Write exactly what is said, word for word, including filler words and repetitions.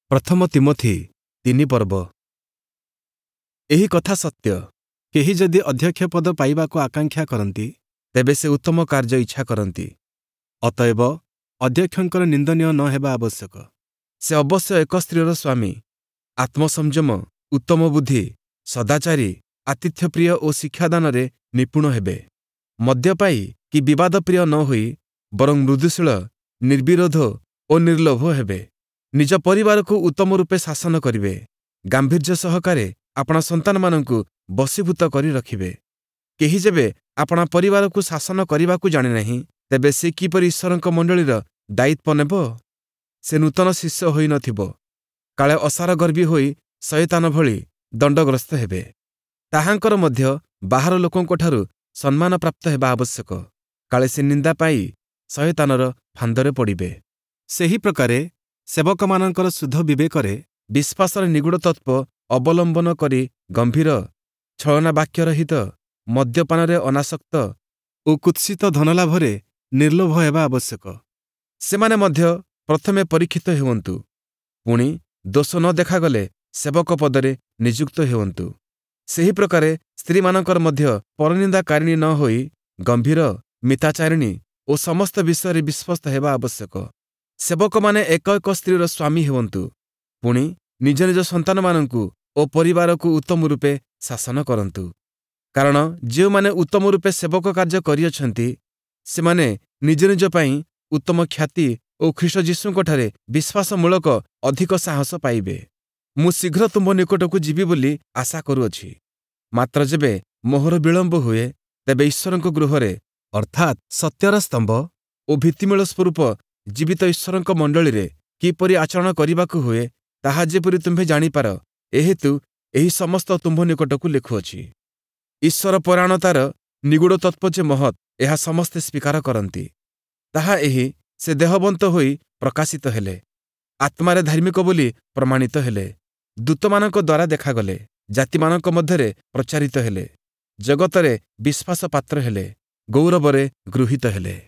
प्रथम तिमोथी तीन पर्व। एही कथा सत्य, केही जदि अध्यक्ष पद पाइबाको आकांक्षा करती तेबे से उत्तम कार्य इच्छा करती। अतएव अध्यक्षंकर निंदनीय न हेबा आवश्यक। से अवश्य एक स्त्रीर स्वामी, आत्मसंयम, उत्तम बुद्धि, सदाचारी, आतिथ्यप्रिय और शिक्षादान निपुण हेबे। मद्यपाई कि विवाद प्रिय न होई बरं मृदुशील, निर्विरोध और निर्लोभ हेबे। निज परिवार को उत्तम रूपे शासन करिवे। गांभीर्य सहकारे आपणा संतान मानंकु बसीभूत करी रखिबे। केही जेबे आपणा परिवार को शासन करिबाकु जाने नहीं, तेबे से किपरि ईश्वरंक मंडलीर दायित्व नेब? से नूतन शिष्य होई नथिबो, काले असार गर्भी होई शयतान भଳି दंडग्रस्त हेबे। ताहांकर मध्य बाहर लोकंक ठारु सम्मान प्राप्त हेबा आवश्यक, काले से निंदा पाई शयतानर फांदरे पड़िबे। सेही प्रकारे सेवकमानंकर शुद्ध विवेकरे विश्वासर निगूढ़ तत्व अवलंबन करी गंभीर, छलना वाक्यरहित, मद्यपान अनासक्त और कुत्सित धनलाभरे निर्लोभ हेबा आवश्यक। सेमाने मध्य प्रथमे परीक्षित हेउंतु, पुणी दोष न देखागले सेवक पदरे नियुक्त हेउंतु। सेही प्रकारे स्त्री मानकर मध्य परनिंदाकारिणी न होई गंभीर, मिताचारिणी और समस्त विषय विश्वस्त हेबा आवश्यक। सेवक माने एक एक स्त्रीर स्वामी हेउंतु, पुणी निज निज संतान मानंकु और परिवार को उत्तम रूपे शासन करंतु। कारण जो माने उत्तम रूपे सेवक कार्य करियछंती सेमाने निज निज पई उत्तम ख्याति और ख्रीष्ट जीशुंक ठारे विश्वासमूलक अधिक साहस पाइबे। मु शीघ्र तुम निकटकू जीवी बोली आशा करुअछि। मात्र जेबे मोहर विलंब हुए तेबे ईश्वरंक गृहरे अर्थात सत्यर स्तंभ और भित्तिमूल स्वरूप जीवित ईश्वरंक मंडली रे किपरि आचरण करिबाकू हुए ताहा जेपरि तुम्भे जानिपार, एहेतु एही समस्त तुम्भ निकटकू लिखुअछि। ईश्वर परायणतार निगूढ़ तत्व जे महत्, एहा समस्ते स्वीकार करती। ताहा एही से देहबंत होई प्रकाशित हेले, आत्मारे धार्मिक बोली प्रमाणित हेले, दूतमानंक द्वारा देखागले, जातिमानंक मध्यरे प्रचारित हेले, जगतरे विश्वास पात्र हेले, गौरवरे गृहीत हेले।